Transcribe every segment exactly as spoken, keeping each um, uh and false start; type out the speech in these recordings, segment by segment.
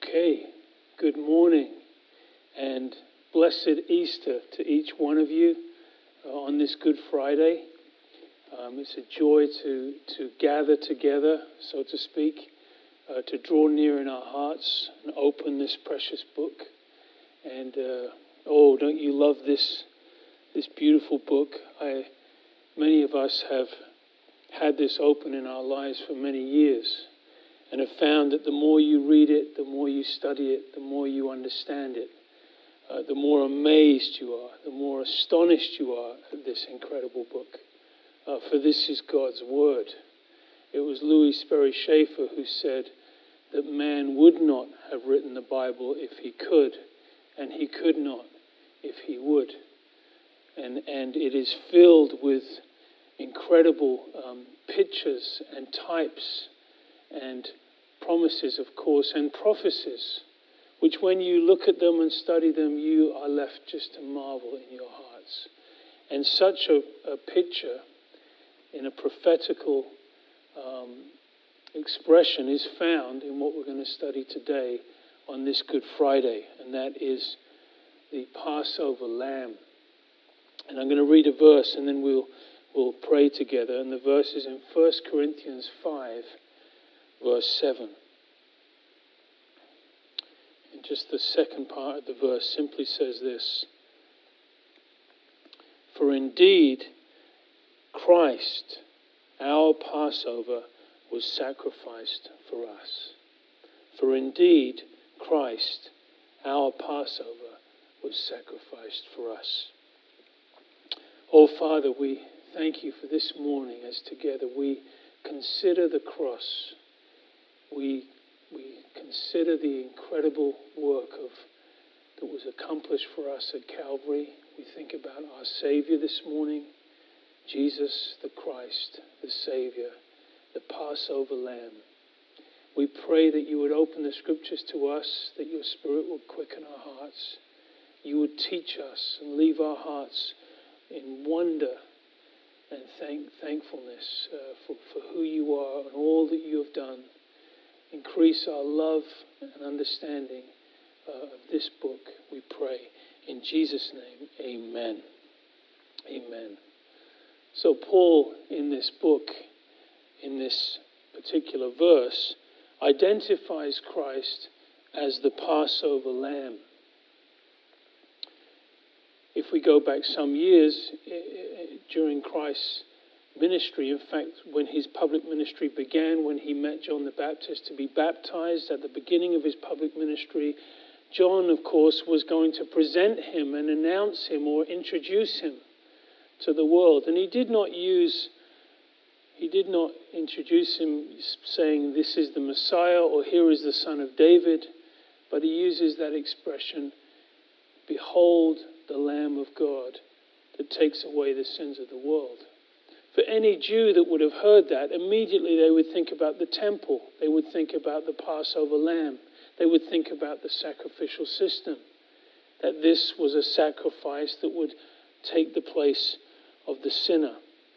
Okay, good morning and blessed Easter to each one of you uh, on this Good Friday. Um, it's a joy to, to gather together, so to speak, uh, to draw near in our hearts and open this precious book. And uh, oh, don't you love this this beautiful book? I, many of us have had this open in our lives for many years, and have found that the more you read it, the more you study it, the more you understand it, uh, the more amazed you are, the more astonished you are at this incredible book. Uh, for this is God's Word. It was Louis Sperry Schaeffer who said that man would not have written the Bible if he could, and he could not if he would. And, and it is filled with incredible um, pictures and types and promises, of course, and prophecies, which when you look at them and study them, you are left just to marvel in your hearts. And such a, a picture in a prophetical um, expression is found in what we're going to study today on this Good Friday, and that is the Passover lamb. And I'm going to read a verse and then we'll, we'll pray together. And the verse is in First Corinthians five, verse seven. And just the second part of the verse simply says this: For indeed, Christ, our Passover, was sacrificed for us. For indeed, Christ, our Passover, was sacrificed for us. Oh, Father, we thank you for this morning as together we consider the cross. We we consider the incredible work of that was accomplished for us at Calvary. We think about our Savior this morning, Jesus the Christ, the Savior, the Passover Lamb. We pray that you would open the Scriptures to us, that your Spirit would quicken our hearts. You would teach us and leave our hearts in wonder and thank, thankfulness uh, for, for who you are and all that you have done. Increase our love and understanding uh, of this book, we pray. In Jesus' name, amen. Amen. So Paul, in this book, in this particular verse, identifies Christ as the Passover lamb. If we go back some years during Christ's ministry, in fact, when his public ministry began, when he met John the Baptist to be baptized at the beginning of his public ministry, John, of course, was going to present him and announce him or introduce him to the world. And he did not use, he did not introduce him saying, this is the Messiah or here is the Son of David, but he uses that expression, behold the Lamb of God that takes away the sins of the world. For any Jew that would have heard that, immediately they would think about the temple. They would think about the Passover lamb. They would think about the sacrificial system. That this was a sacrifice that would take the place of the sinner.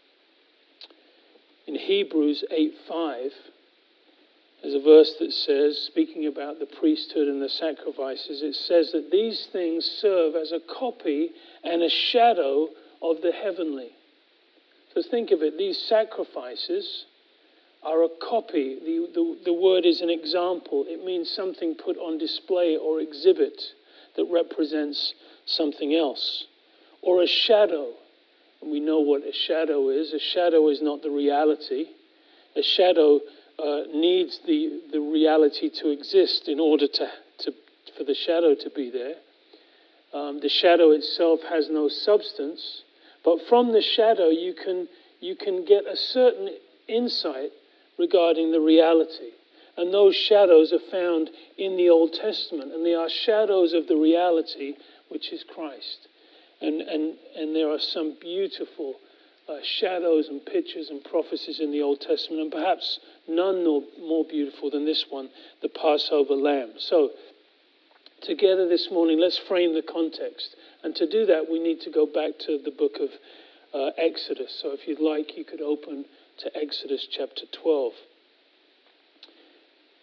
In Hebrews eight five, there's a verse that says, speaking about the priesthood and the sacrifices, it says that these things serve as a copy and a shadow of the heavenly. So think of it, these sacrifices are a copy. The, the, the word is an example. It means something put on display or exhibit that represents something else. Or a shadow. And we know what a shadow is. A shadow is not the reality. A shadow uh, needs the, the reality to exist in order to, to for the shadow to be there. Um, the shadow itself has no substance. But from the shadow, you can you can get a certain insight regarding the reality. And those shadows are found in the Old Testament. And they are shadows of the reality, which is Christ. And and, and there are some beautiful uh, shadows and pictures and prophecies in the Old Testament. And perhaps none more, more beautiful than this one, the Passover lamb. So, together this morning, let's frame the context. And to do that, we need to go back to the book of uh, Exodus. So if you'd like, you could open to Exodus chapter twelve.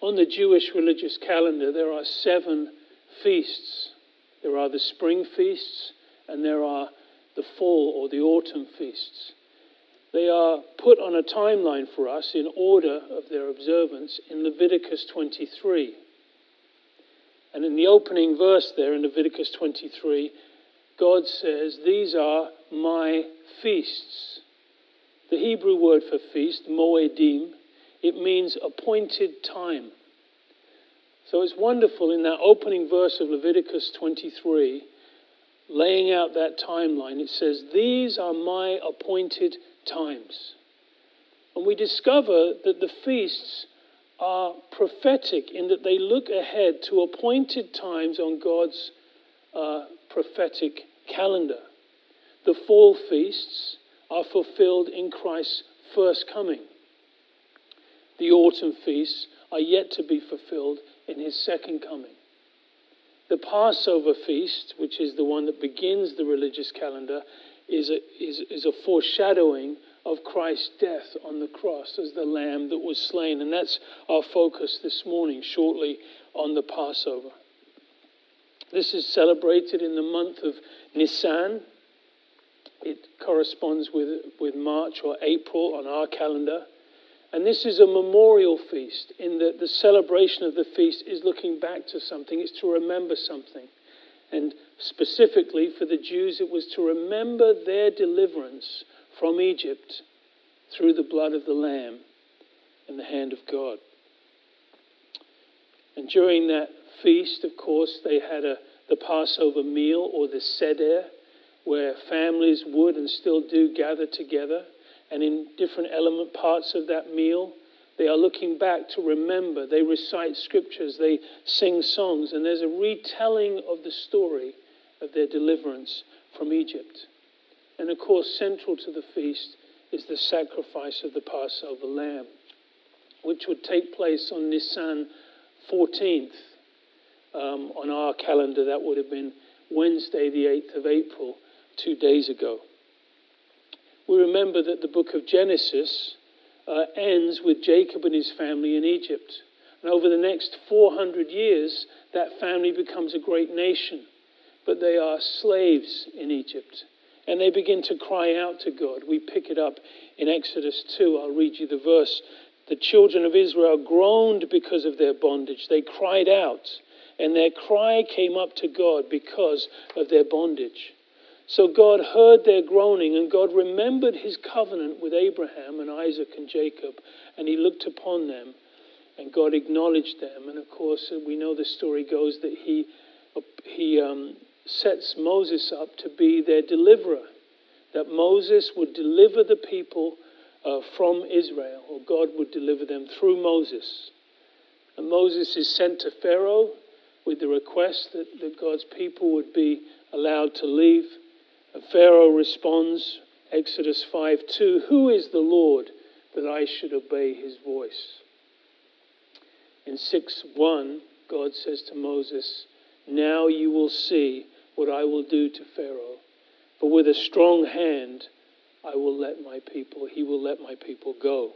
On the Jewish religious calendar, there are seven feasts. There are the spring feasts, and there are the fall or the autumn feasts. They are put on a timeline for us in order of their observance in Leviticus twenty-three. And in the opening verse there in Leviticus twenty-three, God says, "These are my feasts." The Hebrew word for feast, moedim, it means appointed time. So it's wonderful in that opening verse of Leviticus twenty-three, laying out that timeline, it says, "These are my appointed times." And we discover that the feasts are prophetic in that they look ahead to appointed times on God's uh, prophetic calendar. The fall feasts are fulfilled in Christ's first coming. The autumn feasts are yet to be fulfilled in his second coming. The Passover feast, which is the one that begins the religious calendar, is a, is, is a foreshadowing of Christ's death on the cross as the lamb that was slain. And that's our focus this morning, shortly on the Passover. This is celebrated in the month of Nisan. It corresponds with, with March or April on our calendar. And this is a memorial feast in that the celebration of the feast is looking back to something. It's to remember something. And specifically for the Jews, it was to remember their deliverance from Egypt through the blood of the Lamb in the hand of God. And during that feast, of course, they had a, the Passover meal or the Seder, where families would and still do gather together. And in different element parts of that meal, they are looking back to remember. They recite scriptures, they sing songs, and there's a retelling of the story of their deliverance from Egypt. And of course, central to the feast is the sacrifice of the Passover lamb, which would take place on Nisan fourteenth. Um, on our calendar, that would have been Wednesday, the eighth of April, two days ago. We remember that the book of Genesis uh, ends with Jacob and his family in Egypt. And over the next four hundred years, that family becomes a great nation. But they are slaves in Egypt. And they begin to cry out to God. We pick it up in Exodus two. I'll read you the verse. The children of Israel groaned because of their bondage. They cried out, and their cry came up to God because of their bondage. So God heard their groaning, and God remembered his covenant with Abraham and Isaac and Jacob, and he looked upon them, and God acknowledged them. And of course, we know the story goes that he he um, sets Moses up to be their deliverer, that Moses would deliver the people uh, from Israel, or God would deliver them through Moses. And Moses is sent to Pharaoh with the request that, that God's people would be allowed to leave. And Pharaoh responds, Exodus five two, "Who is the Lord that I should obey his voice?" In six one, God says to Moses, "Now you will see what I will do to Pharaoh. For with a strong hand I will let my people, he will let my people go."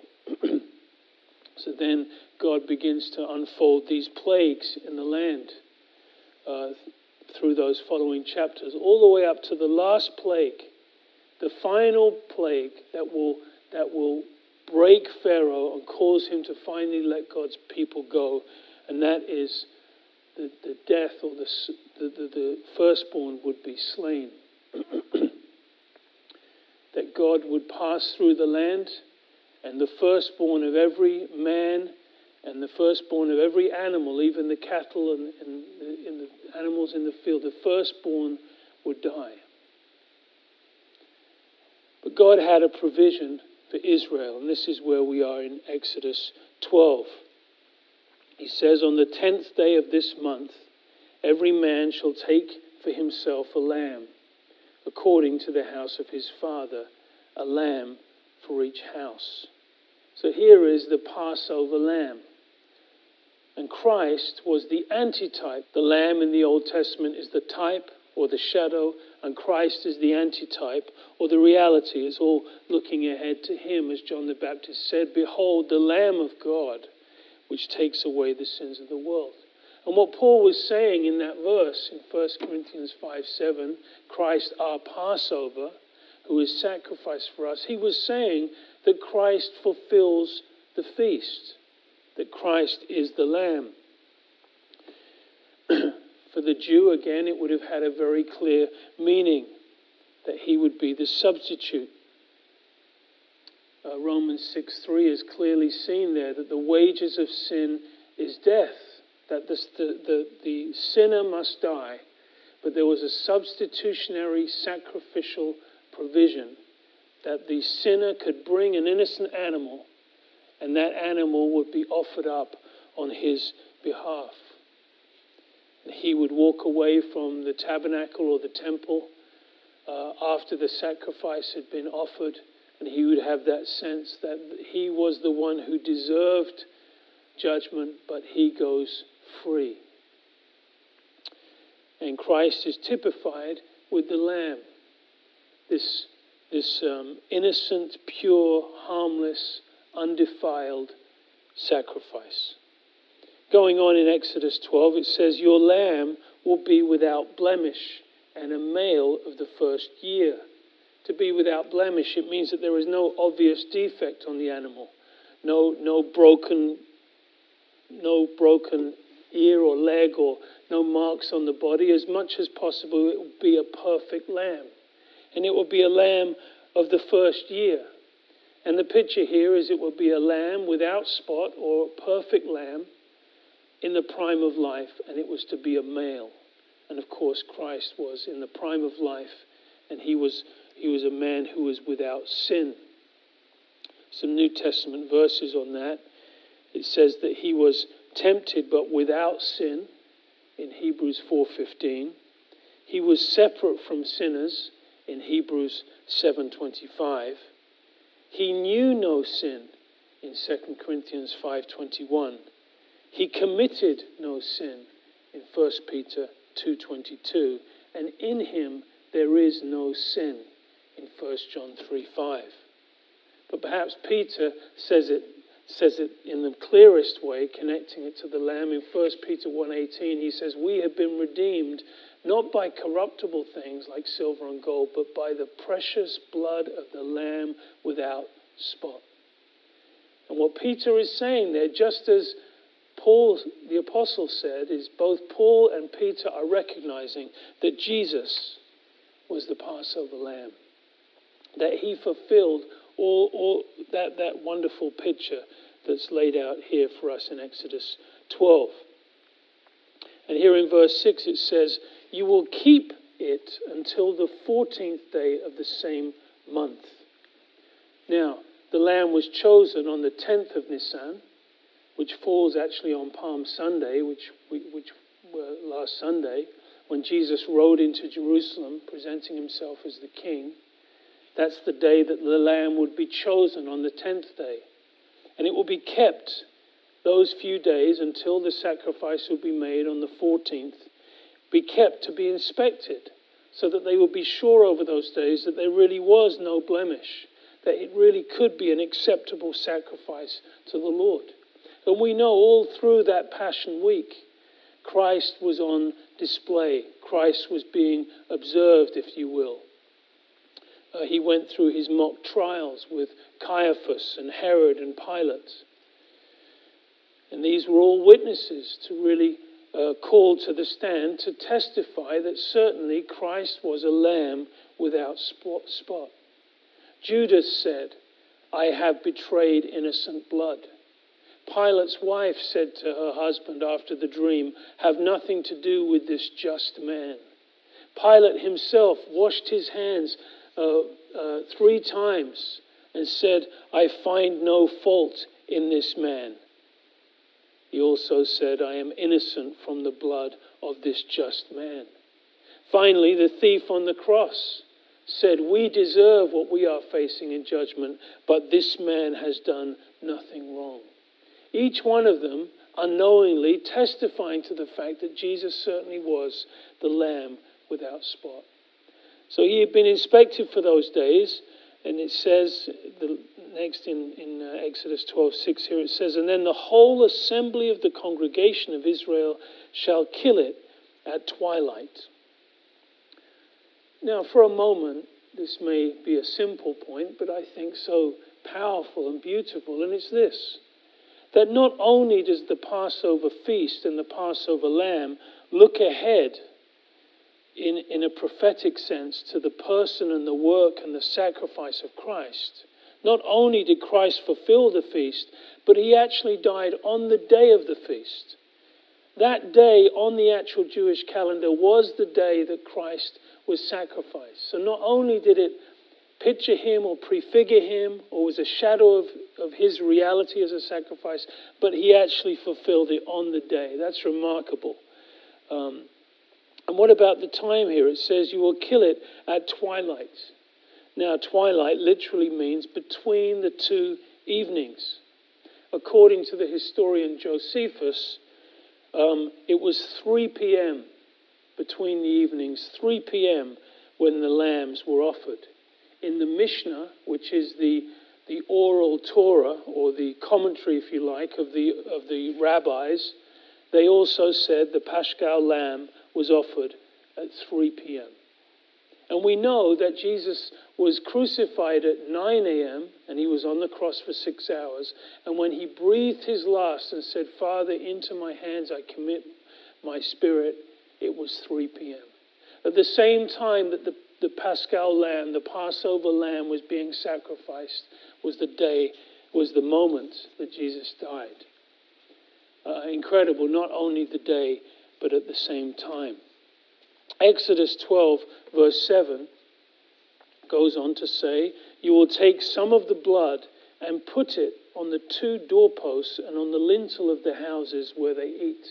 So then God begins to unfold these plagues in the land uh, through those following chapters, all the way up to the last plague, the final plague that will that will break Pharaoh and cause him to finally let God's people go, and that is the, the death or the, the, the, the firstborn would be slain. That God would pass through the land, and the firstborn of every man and the firstborn of every animal, even the cattle and, and the, and the animals in the field, the firstborn would die. But God had a provision for Israel, and this is where we are in Exodus twelve. He says, "On the tenth day of this month, every man shall take for himself a lamb, according to the house of his father, a lamb for each house." So here is the Passover lamb. And Christ was the antitype. The lamb in the Old Testament is the type or the shadow, and Christ is the antitype or the reality. It's all looking ahead to him, as John the Baptist said, "Behold, the Lamb of God, which takes away the sins of the world. And what Paul was saying in that verse, in First Corinthians five seven, Christ our Passover, who is sacrificed for us, he was saying that Christ fulfills the feast, that Christ is the Lamb. For the Jew, again, it would have had a very clear meaning that he would be the substitute. Uh, Romans six three is clearly seen there that the wages of sin is death, that the, the, the, the sinner must die, but there was a substitutionary sacrificial provision that the sinner could bring an innocent animal, and that animal would be offered up on his behalf. And he would walk away from the tabernacle or the temple uh, after the sacrifice had been offered, and he would have that sense that he was the one who deserved judgment, but he goes free. And Christ is typified with the Lamb, this, this um, innocent, pure, harmless, undefiled sacrifice. Going on in Exodus twelve, it says, your lamb will be without blemish and a male of the first year. To be without blemish, it means that there is no obvious defect on the animal. No, no broken, no broken ear or leg or no marks on the body. As much as possible, it will be a perfect lamb. And it will be a lamb of the first year. And the picture here is it will be a lamb without spot or a perfect lamb in the prime of life, and it was to be a male. And of course, Christ was in the prime of life, and he was he was a man who was without sin. Some New Testament verses on that. It says that he was tempted but without sin in Hebrews four fifteen. He was separate from sinners in Hebrews seven twenty-five. He knew no sin in Second Corinthians five twenty-one. He committed no sin in First Peter two twenty-two. And in him there is no sin in First John three five. But perhaps Peter says it says it in the clearest way, connecting it to the Lamb. In First Peter one eighteen, he says, we have been redeemed not by corruptible things like silver and gold, but by the precious blood of the Lamb without spot. And what Peter is saying there, just as Paul, the apostle, said, is both Paul and Peter are recognizing that Jesus was the Passover lamb. That he fulfilled all, all that, that wonderful picture that's laid out here for us in Exodus twelve. And here in verse six it says, you will keep it until the fourteenth day of the same month. Now, the lamb was chosen on the tenth of Nisan, which falls actually on Palm Sunday, which we, which were last Sunday, when Jesus rode into Jerusalem, presenting himself as the king. That's the day that the lamb would be chosen, on the tenth day. And it will be kept those few days until the sacrifice will be made on the fourteenth, be kept to be inspected, so that they will be sure over those days that there really was no blemish, that it really could be an acceptable sacrifice to the Lord. And we know all through that Passion Week, Christ was on display. Christ was being observed, if you will. Uh, he went through his mock trials with Caiaphas and Herod and Pilate. And these were all witnesses to really uh, called to the stand to testify that certainly Christ was a lamb without spot. Judas said, I have betrayed innocent blood. Pilate's wife said to her husband after the dream, have nothing to do with this just man. Pilate himself washed his hands uh, uh, three times and said, I find no fault in this man. He also said, I am innocent from the blood of this just man. Finally, the thief on the cross said, we deserve what we are facing in judgment, but this man has done nothing wrong. Each one of them unknowingly testifying to the fact that Jesus certainly was the lamb without spot. So he had been inspected for those days, and it says, the next in, in uh, Exodus twelve six here it says, "And then the whole assembly of the congregation of Israel shall kill it at twilight." Now, for a moment, this may be a simple point, but I think so powerful and beautiful, and it's this: that not only does the Passover feast and the Passover lamb look ahead in, in a prophetic sense to the person and the work and the sacrifice of Christ. Not only did Christ fulfill the feast, but he actually died on the day of the feast. That day on the actual Jewish calendar was the day that Christ was sacrificed. So not only did it picture him or prefigure him or was a shadow of, of his reality as a sacrifice, but he actually fulfilled it on the day. That's remarkable. Um, and what about the time here? It says you will kill it at twilight. Now, twilight literally means between the two evenings. According to the historian Josephus, um, it was three p.m. between the evenings, three p.m. when the lambs were offered. In the Mishnah, which is the the oral Torah, or the commentary, if you like, of the of the rabbis, they also said the Paschal lamb was offered at three p.m. And we know that Jesus was crucified at nine a.m. and he was on the cross for six hours. And when he breathed his last and said, "Father, into my hands I commit my spirit," it was three p.m. At the same time that the, the Paschal lamb, the Passover lamb was being sacrificed, was the day, was the moment that Jesus died. Uh, incredible, not only the day, but at the same time. Exodus twelve, verse seven, goes on to say, "You will take some of the blood and put it on the two doorposts and on the lintel of the houses where they eat."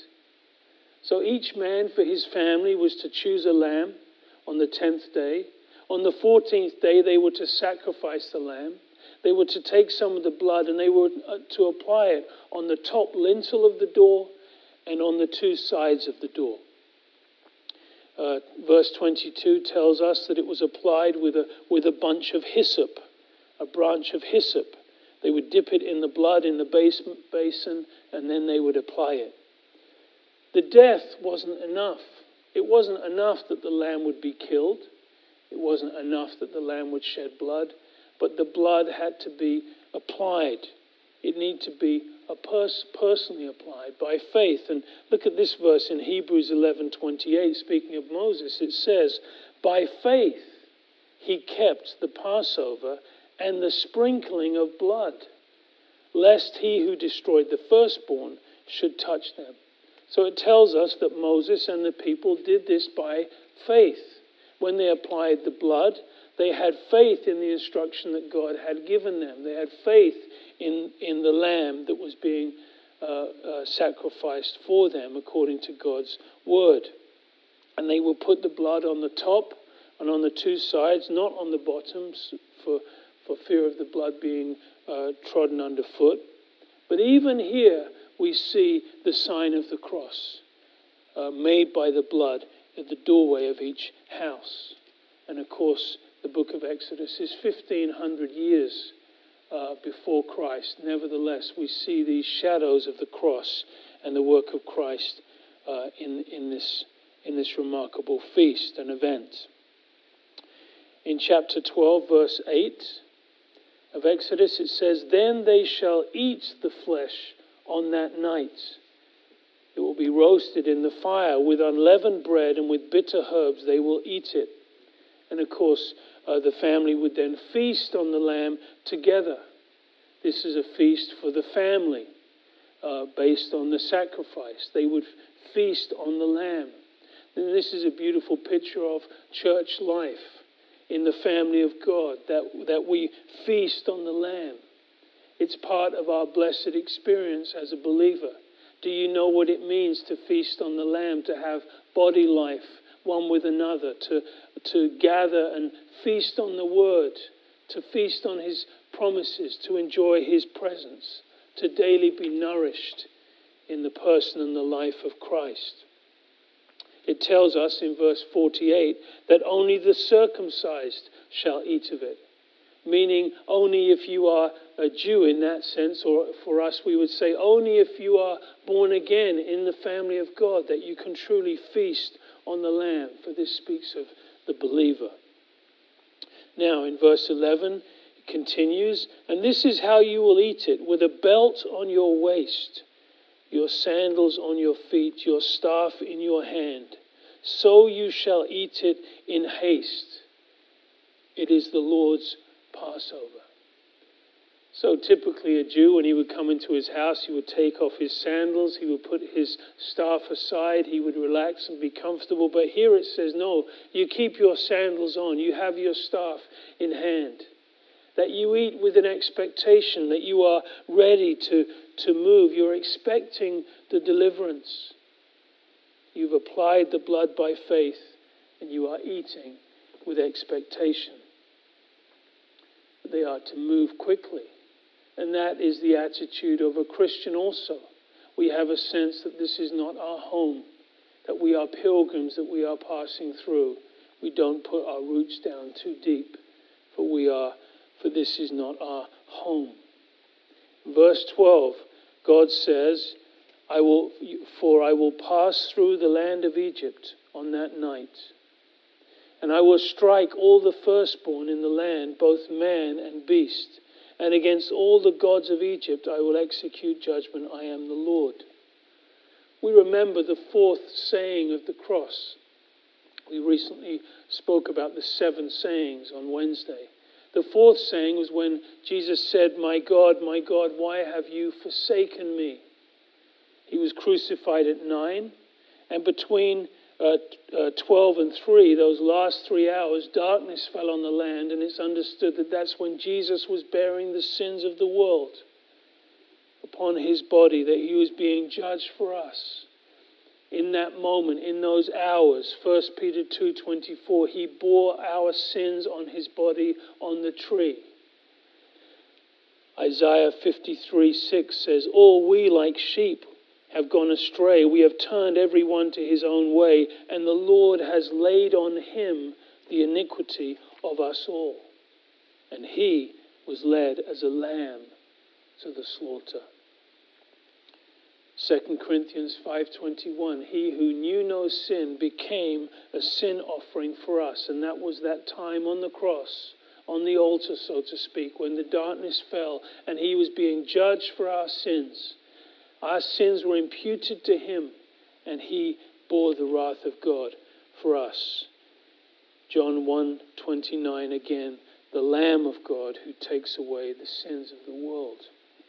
So each man for his family was to choose a lamb on the tenth day. On the fourteenth day, they were to sacrifice the lamb. They were to take some of the blood and they were to apply it on the top lintel of the door and on the two sides of the door. Uh, verse twenty-two tells us that it was applied with a with a bunch of hyssop, a branch of hyssop. They would dip it in the blood in the basement basin, and then they would apply it. The death wasn't enough. It wasn't enough that the lamb would be killed. It wasn't enough that the lamb would shed blood, but the blood had to be applied. It needed to be a pers- personally applied by faith. And look at this verse in Hebrews eleven twenty-eight, speaking of Moses. It says, "By faith he kept the Passover and the sprinkling of blood, lest he who destroyed the firstborn should touch them." So it tells us that Moses and the people did this by faith. When they applied the blood, they had faith in the instruction that God had given them. They had faith in, in the lamb that was being uh, uh, sacrificed for them according to God's word. And they will put the blood on the top and on the two sides, not on the bottoms, for, for fear of the blood being uh, trodden underfoot. But even here, we see the sign of the cross uh, made by the blood at the doorway of each house. And of course, the book of Exodus is fifteen hundred years uh, before Christ. Nevertheless, we see these shadows of the cross and the work of Christ uh, in, in, this, in this remarkable feast and event. In chapter twelve, verse eight of Exodus, it says, "Then they shall eat the flesh on that night. It will be roasted in the fire with unleavened bread, and with bitter herbs they will eat it." And of course, uh, the family would then feast on the lamb together. This is a feast for the family uh, based on the sacrifice. They would feast on the lamb. And this is a beautiful picture of church life in the family of God, that, that we feast on the lamb. It's part of our blessed experience as a believer. Do you know what it means to feast on the lamb, to have body life one with another, to, to gather and feast on the word, to feast on his promises, to enjoy his presence, to daily be nourished in the person and the life of Christ? It tells us in verse forty-eight that only the circumcised shall eat of it, meaning only if you are a Jew in that sense, or for us we would say only if you are born again in the family of God that you can truly feast on the Lamb, for this speaks of the believer. Now in verse eleven it continues, and this is how you will eat it, with a belt on your waist, your sandals on your feet, your staff in your hand. So you shall eat it in haste. It is the Lord's Passover. So typically a Jew, when he would come into his house, he would take off his sandals, he would put his staff aside, he would relax and be comfortable. But here it says, no, you keep your sandals on, you have your staff in hand. That you eat with an expectation, that you are ready to, to move. You're expecting the deliverance. You've applied the blood by faith, and you are eating with expectation. They are to move quickly. And that is the attitude of a Christian also. We have a sense that this is not our home, that we are pilgrims, that we are passing through. We don't put our roots down too deep, for we are, for this is not our home. Verse twelve, God says, I will, for I will pass through the land of Egypt on that night, and I will strike all the firstborn in the land, both man and beast. And against all the gods of Egypt I will execute judgment. I am the Lord. We remember the fourth saying of the cross. We recently spoke about the seven sayings on Wednesday. The fourth saying was when Jesus said, my God, my God, why have you forsaken me? He was crucified at nine, and between Uh, uh, twelve and three, those last three hours, darkness fell on the land, and it's understood that that's when Jesus was bearing the sins of the world upon his body, that he was being judged for us. In that moment, in those hours, First Peter two twenty-four, he bore our sins on his body on the tree. Isaiah fifty-three six says, all we like sheep have gone astray. We have turned every one to his own way, and the Lord has laid on him the iniquity of us all. And he was led as a lamb to the slaughter. Second Corinthians five twenty-one, he who knew no sin became a sin offering for us. And that was that time on the cross, on the altar, so to speak, when the darkness fell and he was being judged for our sins. Our sins were imputed to him, and he bore the wrath of God for us. John one twenty-nine again, the Lamb of God who takes away the sins of the world.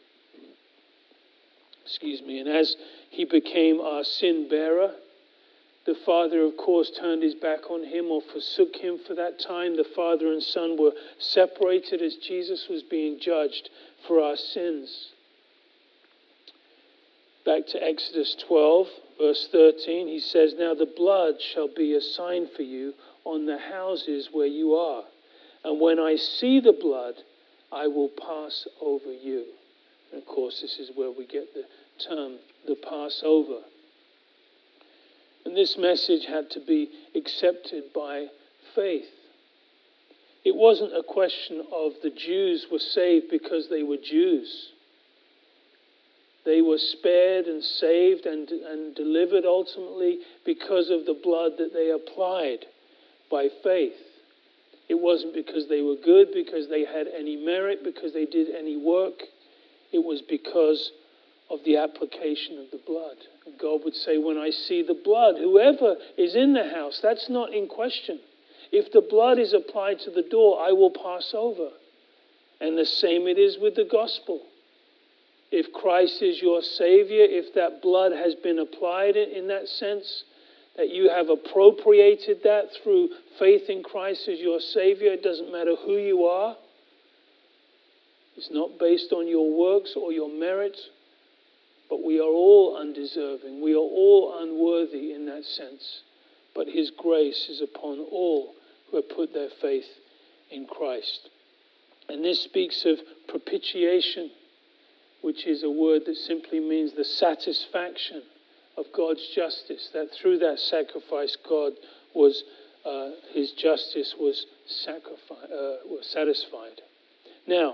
Excuse me. And as he became our sin bearer, the Father, of course, turned his back on him or forsook him for that time. The Father and Son were separated as Jesus was being judged for our sins. Back to Exodus twelve, verse thirteen, he says, now the blood shall be a sign for you on the houses where you are. And when I see the blood, I will pass over you. And of course, this is where we get the term, the Passover. And this message had to be accepted by faith. It wasn't a question of the Jews were saved because they were Jews. They were spared and saved and, and delivered ultimately because of the blood that they applied by faith. It wasn't because they were good, because they had any merit, because they did any work. It was because of the application of the blood. And God would say, when I see the blood, whoever is in the house, that's not in question. If the blood is applied to the door, I will pass over. And the same it is with the gospel. If Christ is your Savior, if that blood has been applied in that sense, that you have appropriated that through faith in Christ as your Savior, it doesn't matter who you are. It's not based on your works or your merit, but we are all undeserving. We are all unworthy in that sense. But his grace is upon all who have put their faith in Christ. And this speaks of propitiation, which is a word that simply means the satisfaction of God's justice, that through that sacrifice God was, uh, his justice was, sacrifice, uh, was satisfied. Now,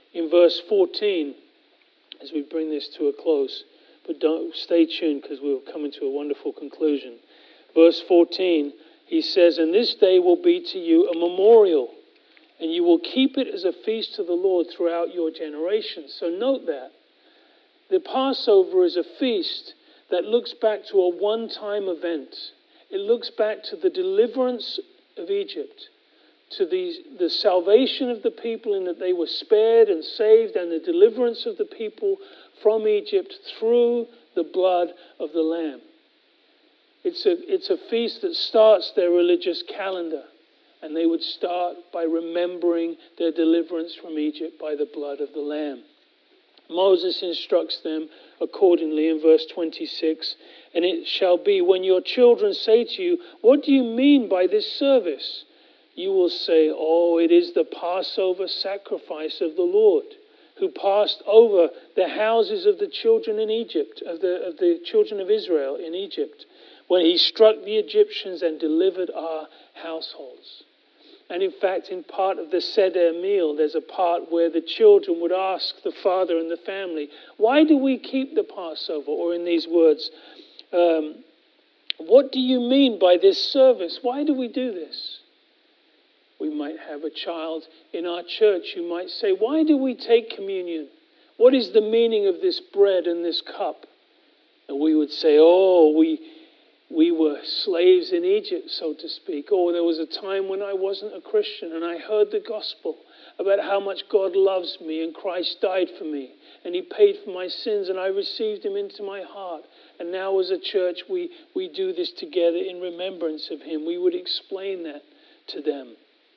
In verse fourteen, as we bring this to a close, but don't stay tuned because we'll come into a wonderful conclusion. Verse fourteen, he says, "And this day will be to you a memorial, and you will keep it as a feast to the Lord throughout your generations." So note that. The Passover is a feast that looks back to a one-time event. It looks back to the deliverance of Egypt, to the, the salvation of the people in that they were spared and saved, and the deliverance of the people from Egypt through the blood of the Lamb. It's a, it's a feast that starts their religious calendar, and they would start by remembering their deliverance from Egypt by the blood of the Lamb. Moses instructs them accordingly in verse twenty-six, "And it shall be when your children say to you, 'What do you mean by this service?' you will say, 'Oh, it is the Passover sacrifice of the Lord, who passed over the houses of the children in Egypt, of the, of the children of Israel in Egypt, when he struck the Egyptians and delivered our households.'" And in fact, in part of the Seder meal, there's a part where the children would ask the father and the family, "Why do we keep the Passover?" Or in these words, um, "What do you mean by this service? Why do we do this?" We might have a child in our church who might say, "Why do we take communion? What is the meaning of this bread and this cup?" And we would say, "Oh, we we were slaves in Egypt, so to speak. Oh, there was a time when I wasn't a Christian and I heard the gospel about how much God loves me and Christ died for me and he paid for my sins and I received him into my heart. And now as a church we, we do this together in remembrance of him." We would explain that to them.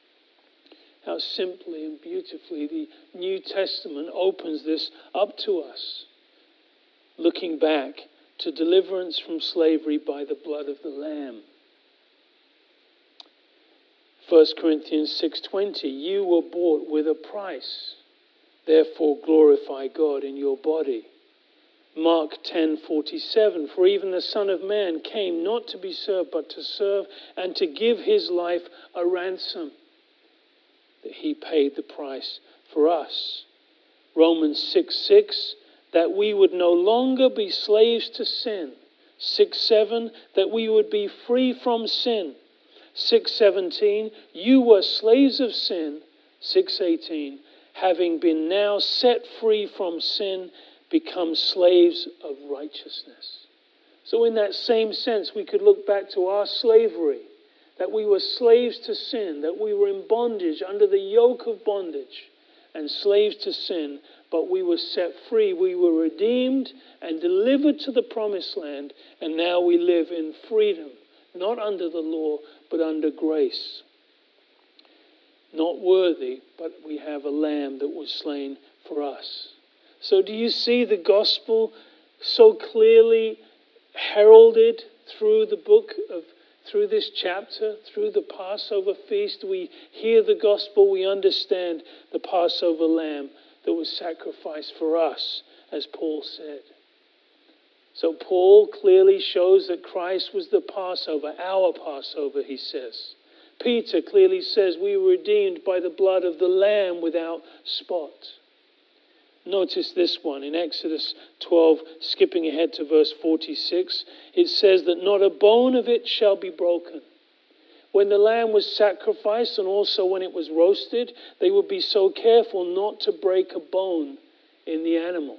How simply and beautifully the New Testament opens this up to us, looking back to deliverance from slavery by the blood of the Lamb. First Corinthians six twenty, "You were bought with a price, therefore glorify God in your body." Mark ten forty-seven, "For even the Son of Man came not to be served, but to serve and to give his life a ransom." That he paid the price for us. Romans six six, "That we would no longer be slaves to sin." six seven, "That we would be free from sin." six seventeen, "You were slaves of sin." six eighteen, "Having been now set free from sin, become slaves of righteousness." So in that same sense, we could look back to our slavery, that we were slaves to sin, that we were in bondage, under the yoke of bondage, and slaves to sin, but we were set free. We were redeemed and delivered to the promised land, and now we live in freedom, not under the law, but under grace. Not worthy, but we have a lamb that was slain for us. So do you see the gospel so clearly heralded through the book of Through this chapter, through the Passover feast? We hear the gospel, we understand the Passover lamb that was sacrificed for us, as Paul said. So Paul clearly shows that Christ was the Passover, our Passover, he says. Peter clearly says we were redeemed by the blood of the Lamb without spot. Notice this one in Exodus twelve, skipping ahead to verse forty-six. It says that not a bone of it shall be broken. When the lamb was sacrificed and also when it was roasted, they would be so careful not to break a bone in the animal.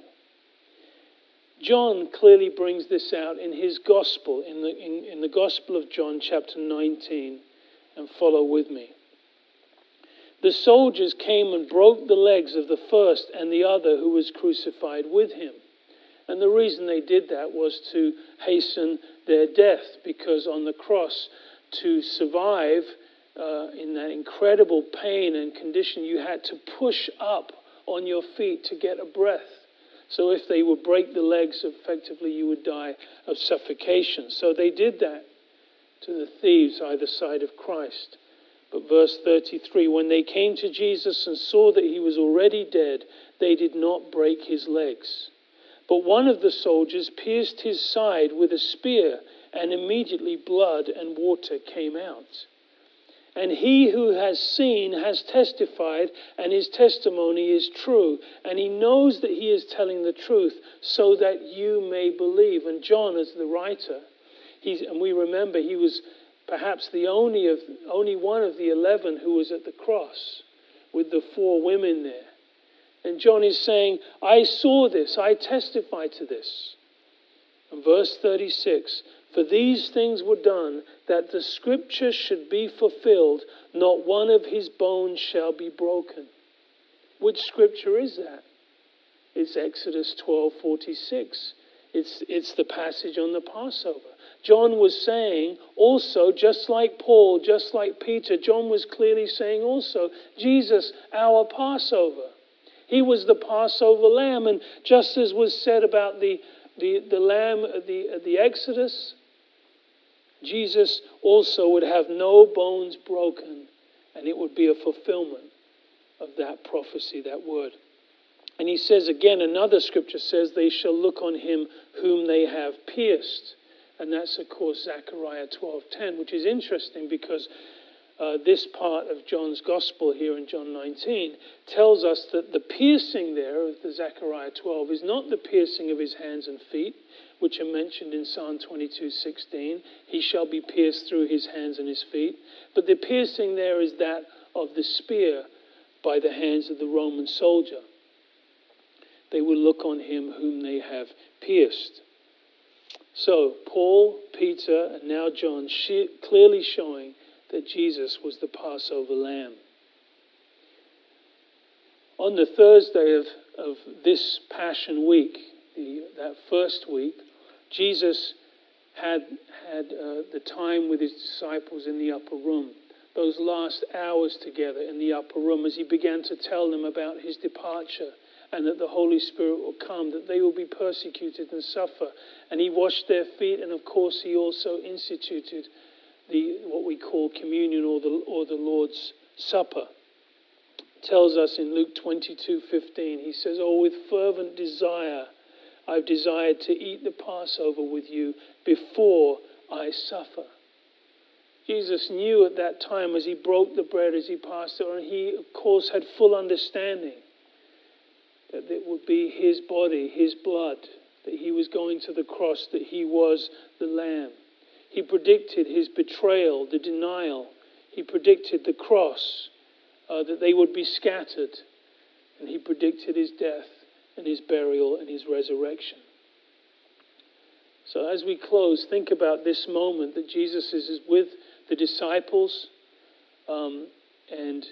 John clearly brings this out in his gospel, in the, in, in the Gospel of John chapter nineteen, and follow with me. "The soldiers came and broke the legs of the first and the other who was crucified with him." And the reason they did that was to hasten their death, because on the cross, to survive uh, in that incredible pain and condition, you had to push up on your feet to get a breath. So if they would break the legs, effectively you would die of suffocation. So they did that to the thieves either side of Christ. But verse thirty-three, "When they came to Jesus and saw that he was already dead, they did not break his legs. But one of the soldiers pierced his side with a spear, and immediately blood and water came out. And he who has seen has testified, and his testimony is true. And he knows that he is telling the truth, so that you may believe. And John, as the writer, he's, and we remember he was perhaps the only of only one of the eleven who was at the cross with the four women there. And John is saying, I saw this, I testify to this. And verse thirty-six, for these things were done, that the scripture should be fulfilled, not one of his bones shall be broken. Which scripture is that? It's Exodus twelve forty-six. It's, it's the passage on the Passover. John was saying also, just like Paul, just like Peter, John was clearly saying also, Jesus, our Passover. He was the Passover lamb. And just as was said about the, the, the lamb of the, of the Exodus, Jesus also would have no bones broken, and it would be a fulfillment of that prophecy, that word. And he says again, another scripture says, they shall look on him whom they have pierced. And that's, of course, Zechariah twelve ten, which is interesting because uh, this part of John's gospel here in John nineteen tells us that the piercing there of the Zechariah twelve is not the piercing of his hands and feet, which are mentioned in Psalm twenty-two sixteen. He shall be pierced through his hands and his feet. But the piercing there is that of the spear by the hands of the Roman soldier. They will look on him whom they have pierced. So, Paul, Peter, and now John she- clearly showing that Jesus was the Passover lamb. On the Thursday of, of this Passion Week, the, that first week, Jesus had, had uh, the time with his disciples in the upper room. Those last hours together in the upper room as he began to tell them about his departure and that the Holy Spirit will come, that they will be persecuted and suffer. And he washed their feet, and of course he also instituted the what we call communion or the, or the Lord's Supper. It tells us in Luke twenty-two fifteen, he says, oh, with fervent desire I've desired to eat the Passover with you before I suffer. Jesus knew at that time as he broke the bread, as he passed it, and he, of course, had full understanding that it would be his body, his blood, that he was going to the cross, that he was the Lamb. He predicted his betrayal, the denial. He predicted the cross, uh, that they would be scattered. And he predicted his death and his burial and his resurrection. So as we close, think about this moment that Jesus is with the disciples, um, and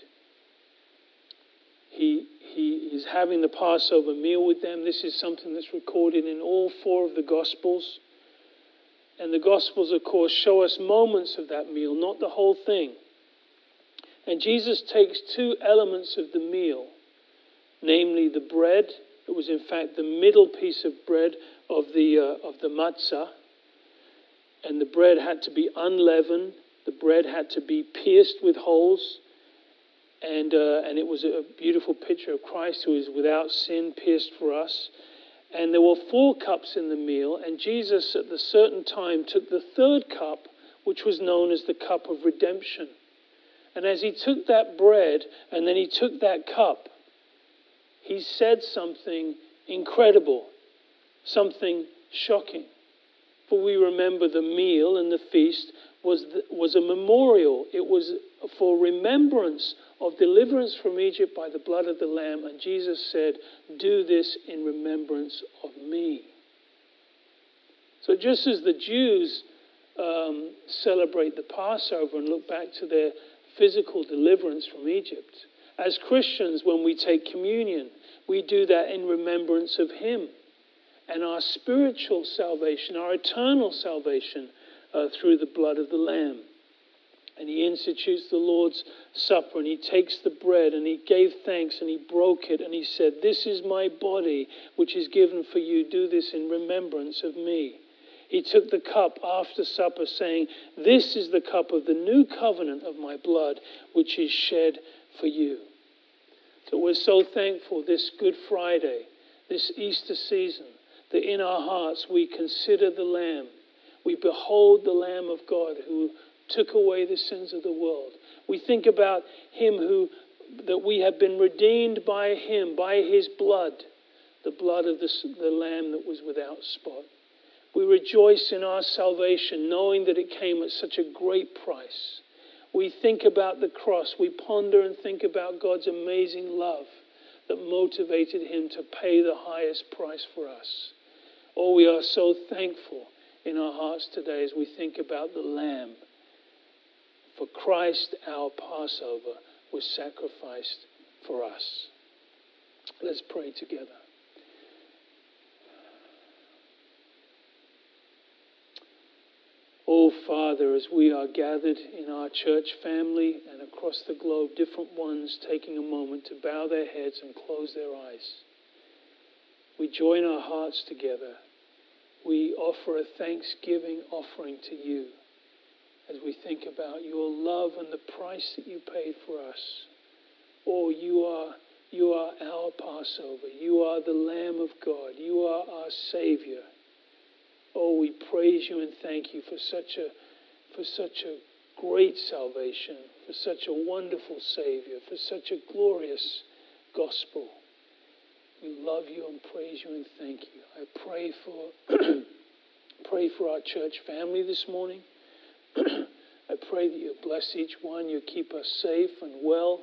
he he is having the Passover meal with them. This is something that's recorded in all four of the Gospels. And the Gospels, of course, show us moments of that meal, not the whole thing. And Jesus takes two elements of the meal, namely the bread. It was in fact the middle piece of bread of the uh, of the matzah, and the bread had to be unleavened. The bread had to be pierced with holes, and uh, and it was a beautiful picture of Christ who is without sin, pierced for us. And there were four cups in the meal, and Jesus at the certain time took the third cup, which was known as the cup of redemption. And as he took that bread and then he took that cup, he said something incredible, something shocking. For we remember the meal and the feast was the, was a memorial. It was for remembrance of deliverance from Egypt by the blood of the Lamb. And Jesus said, do this in remembrance of me. So just as the Jews um, celebrate the Passover and look back to their physical deliverance from Egypt, as Christians, when we take communion, we do that in remembrance of him and our spiritual salvation, our eternal salvation uh, through the blood of the Lamb. And he institutes the Lord's Supper, and he takes the bread and he gave thanks and he broke it and he said, this is my body which is given for you. Do this in remembrance of me. He took the cup after supper saying, this is the cup of the new covenant of my blood which is shed for you. So we're so thankful this Good Friday, this Easter season, that in our hearts we consider the Lamb. We behold the Lamb of God who took away the sins of the world. We think about him who, that we have been redeemed by him, by his blood, the blood of the, the Lamb that was without spot. We rejoice in our salvation, knowing that it came at such a great price. We think about the cross. We ponder and think about God's amazing love that motivated him to pay the highest price for us. Oh, we are so thankful in our hearts today as we think about the Lamb. For Christ, our Passover, was sacrificed for us. Let's pray together. Oh, Father, as we are gathered in our church family and across the globe, different ones taking a moment to bow their heads and close their eyes, we join our hearts together. We offer a thanksgiving offering to you as we think about your love and the price that you paid for us. Oh, you are, you are our Passover. You are the Lamb of God. You are our Savior. Oh, we praise you and thank you for such a, for such a great salvation, for such a wonderful Savior, for such a glorious gospel. We love you and praise you and thank you. I pray for, pray for our church family this morning. I pray that you bless each one. You keep us safe and well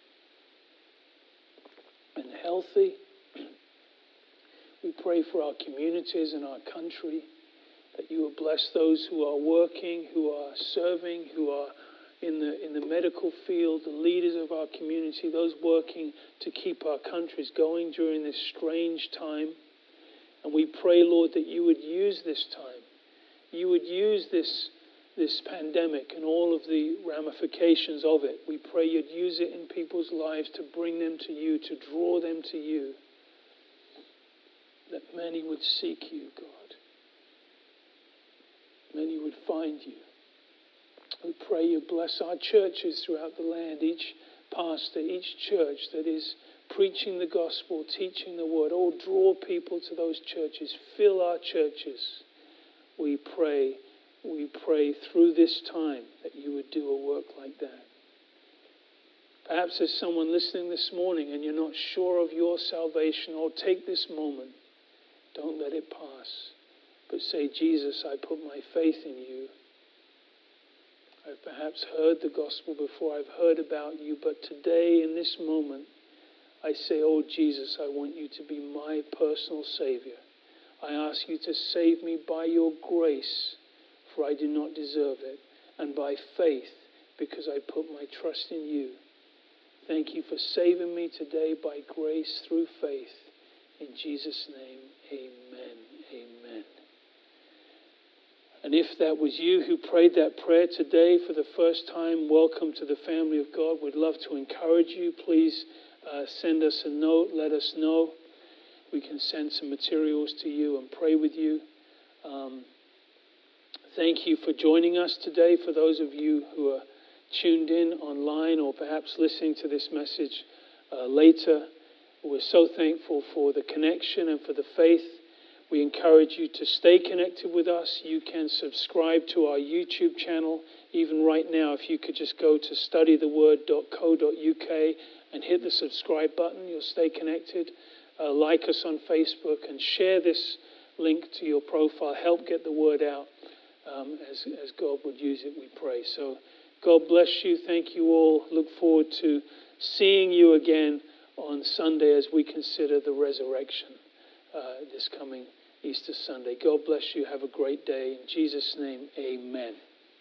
and healthy. We pray for our communities and our country, that you will bless those who are working, who are serving, who are in the in the medical field, the leaders of our community, those working to keep our countries going during this strange time. And we pray, Lord, that you would use this time. You would use this, this pandemic and all of the ramifications of it. We pray you'd use it in people's lives to bring them to you, to draw them to you. That many would seek you, God. Many would find you. We pray you bless our churches throughout the land, each pastor, each church that is preaching the gospel, teaching the word. Oh, draw people to those churches. Fill our churches. We pray, we pray through this time that you would do a work like that. Perhaps there's someone listening this morning and you're not sure of your salvation. Oh, take this moment. Don't let it pass. But say, Jesus, I put my faith in you. I've perhaps heard the gospel before. I've heard about you. But today, in this moment, I say, oh, Jesus, I want you to be my personal Savior. I ask you to save me by your grace, for I do not deserve it, and by faith, because I put my trust in you. Thank you for saving me today by grace through faith. In Jesus' name, amen. Amen. And if that was you who prayed that prayer today for the first time, welcome to the family of God. We'd love to encourage you. Please uh, send us a note. Let us know. We can send some materials to you and pray with you. Um, thank you for joining us today. For those of you who are tuned in online or perhaps listening to this message uh, later, we're so thankful for the connection and for the faith. We encourage you to stay connected with us. You can subscribe to our YouTube channel. Even right now, if you could just go to study the word dot co dot uk and hit the subscribe button, you'll stay connected. Uh, like us on Facebook and share this link to your profile. Help get the word out um, as, as God would use it, we pray. So God bless you. Thank you all. Look forward to seeing you again on Sunday as we consider the resurrection uh, this coming Easter Sunday. God bless you. Have a great day. In Jesus' name, amen.